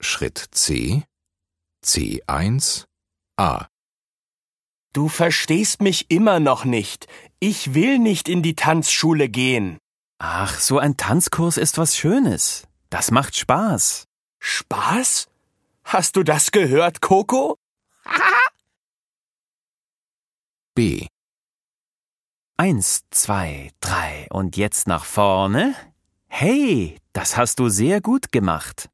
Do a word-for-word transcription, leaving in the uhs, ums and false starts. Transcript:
Schritt C, C eins, A. Du verstehst mich immer noch nicht. Ich will nicht in die Tanzschule gehen. Ach, so ein Tanzkurs ist was Schönes. Das macht Spaß. Spaß? Hast du das gehört, Coco? B. Eins, zwei, drei und jetzt nach vorne. Hey, das hast du sehr gut gemacht.